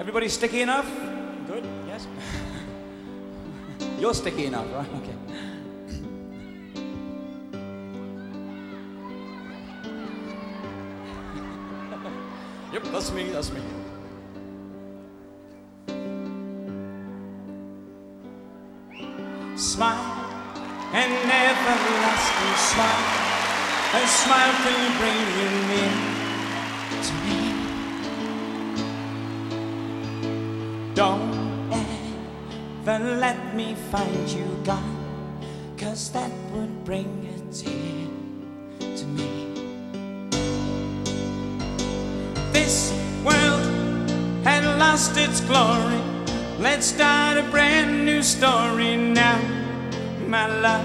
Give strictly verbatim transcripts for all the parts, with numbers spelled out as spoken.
Everybody sticky enough? Good, yes. You're sticky enough, right? Okay. Yep, that's me, that's me. Smile, an everlasting smile. A smile can bring you near to me. Don't ever let me find you gone, 'cause that would bring a tear to me. This world had lost its glory. Let's start a brand new story now, my love.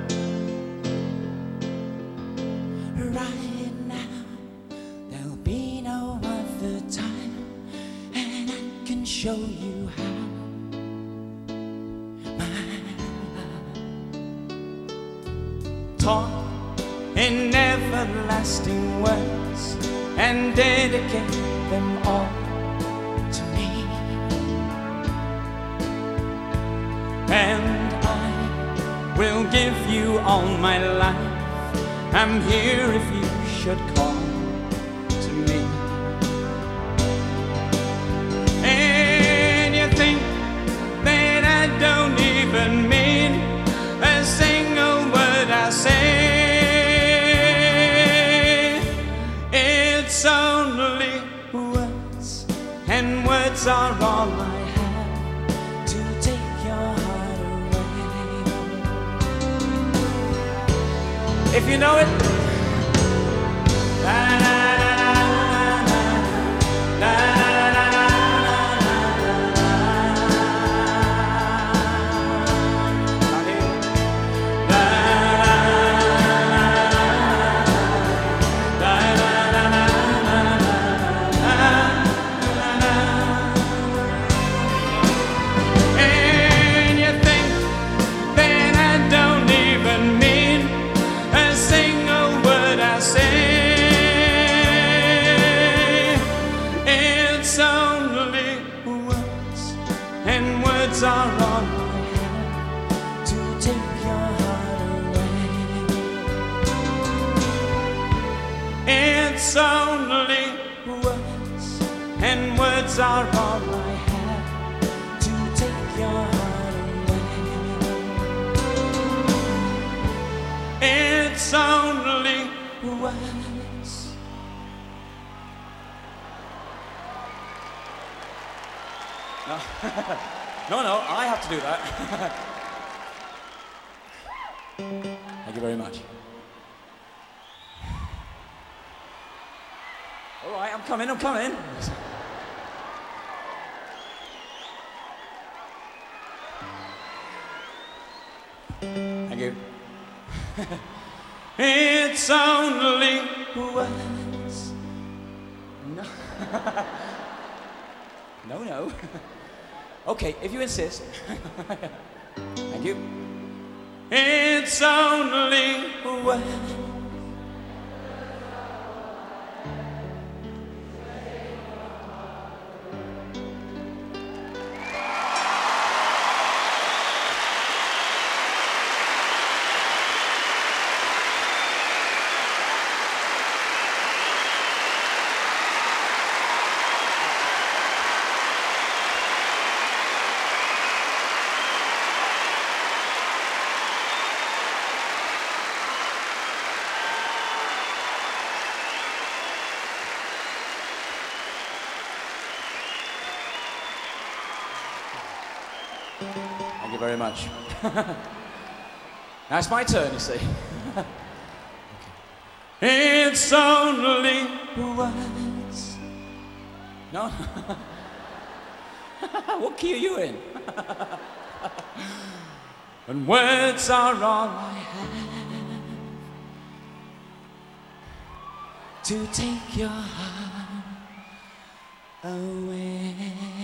Right now, there'll be no other time, and I can show you how, my love. Talk in everlasting words and dedicate them all to me. And I will give you all my life. I'm here if you should call to me. And you think that I don't even mean a single word I say. It's only words, and words are all I have to take your heart away. If you know it, la la la la la la la are all I have to take your heart away. It's only words, and words are all I have to take your heart away. It's only words. No. No, no, I have to do that. Thank you very much. All right, I'm coming, I'm coming. Thank you. It's only words. No. No, no. Okay, if you insist. Thank you. It's only words. Thank you very much. Now it's my turn, you see. Okay. It's only words. No? What key are you in? And words are all I have to take your heart away.